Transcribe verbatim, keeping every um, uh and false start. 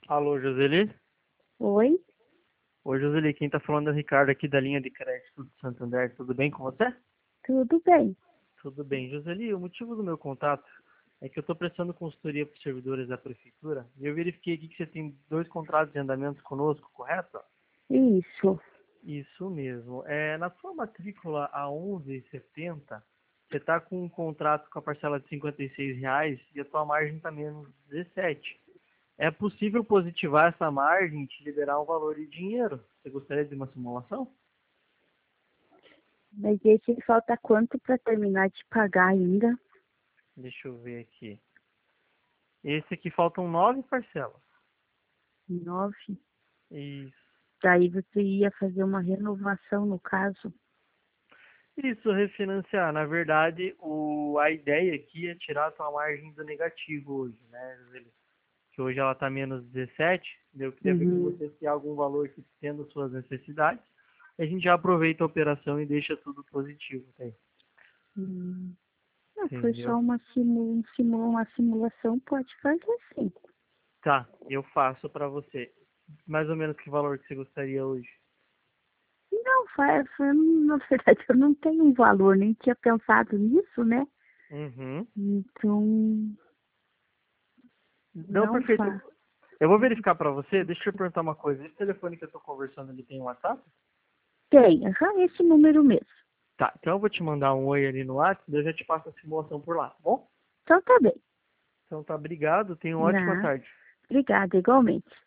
Alô, Joseli? Oi, Oi, Joseli, quem tá falando é o Ricardo aqui da linha de crédito do Santander. Tudo bem com você? tudo bem? Tudo bem. Joseli, o motivo do meu contato é que eu estou prestando consultoria para os servidores da prefeitura e eu verifiquei aqui que você tem dois contratos de andamento conosco, correto? Isso. Isso mesmo. É, na sua matrícula A onze setenta, você está com um contrato com a parcela de cinquenta e seis reais e a tua margem está menos dezessete. É possível positivar essa margem e te liberar um valor de dinheiro? Você gostaria de uma simulação? Mas esse falta quanto para terminar de pagar ainda? Deixa eu ver aqui. Esse aqui faltam nove parcelas. Nove. Isso. Daí você ia fazer uma renovação no caso. Isso, refinanciar. Na verdade, o, a ideia aqui é tirar a tua margem do negativo hoje, né, Joseli? Que hoje ela está menos dezessete. Eu queria ver com Uhum. você se há algum valor que tendo suas necessidades. A gente já aproveita a operação e deixa tudo positivo, tá aí. Hum. Não, foi Entendeu? só uma, simu, um simu, uma simulação, pode fazer sim. Tá, eu faço para você. Mais ou menos que valor que você gostaria hoje? Não, faz, na verdade eu não tenho um valor, nem tinha pensado nisso, né? Uhum. Então, Não, não perfeito. faz. Eu vou verificar para você. Deixa eu perguntar uma coisa. Esse telefone que eu tô conversando, ele tem um WhatsApp? Tem, aham, esse número mesmo. Tá, então eu vou te mandar um oi ali no WhatsApp, daí eu já te passo a simulação por lá, tá bom? Então tá bem. Então tá, obrigado. Tenha uma ótima Né? tarde. Obrigada, igualmente.